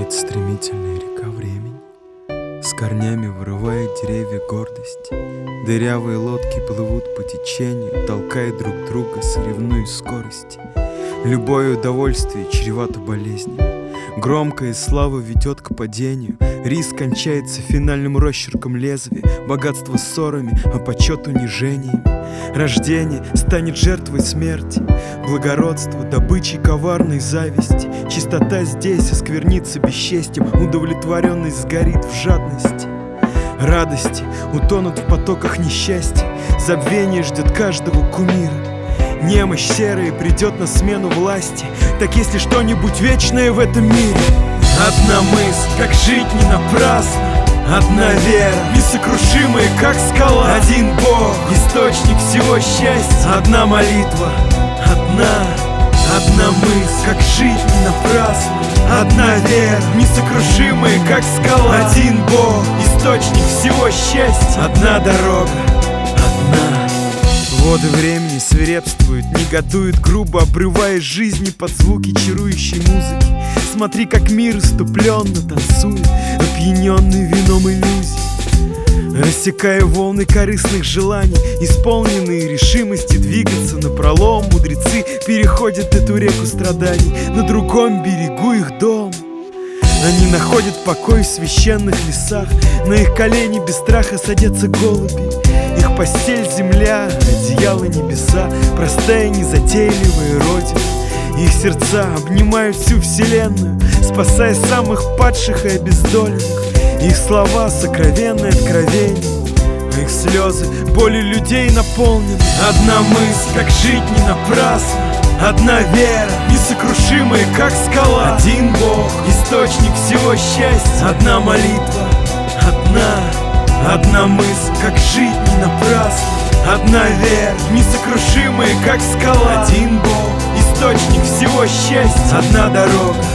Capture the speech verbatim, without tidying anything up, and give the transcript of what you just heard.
Течет стремительная река времени, с корнями вырывает деревья гордости. Дырявые лодки плывут по течению, толкая друг друга, соревнуясь в скорости. Любое удовольствие чревато болезнями. Громкая слава ведет к падению. Риск кончается финальным росчерком лезвия. Богатство ссорами, а почет унижениями. Рождение станет жертвой смерти. Благородство добычей коварной зависти. Чистота здесь осквернится бесчестием. Удовлетворенность сгорит в жадности. Радости утонут в потоках несчастья. Забвение ждет каждого кумира. Немощь серая придет на смену власти. Так есть ли что-нибудь вечное в этом мире? Одна мысль, как жить не напрасно. Одна вера, несокрушимая, как скала. Один Бог, источник всего счастья. Одна молитва, одна, одна мысль, как жить не напрасно. Одна вера, несокрушимая, как скала. Один Бог, источник всего счастья. Одна дорога, одна. Воды времени свирепствуют, негодуют грубо, обрывая жизни под звуки чарующей музыки. Смотри, как мир иступленно танцует, опьяненный вином иллюзий, рассекая волны корыстных желаний, исполненные решимости двигаться напролом. Мудрецы переходят эту реку страданий, на другом берегу их дом. Они находят покой в священных лесах, на их колени без страха садятся голуби. Их постель земля, одеяло небеса, простая незатейливая родина. Их сердца обнимают всю вселенную, спасая самых падших и обездоленных. Их слова сокровенное откровение, а их слезы болью людей наполнены. Одна мысль, как жить не напрасно. Одна вера, несокрушимая, как скала. Один Бог, источник всего счастья. Одна молитва, одна, одна мысль, как жить не напрасно. Одна вера, несокрушимая, как скала. Один Бог, источник всего счастья. Одна дорога,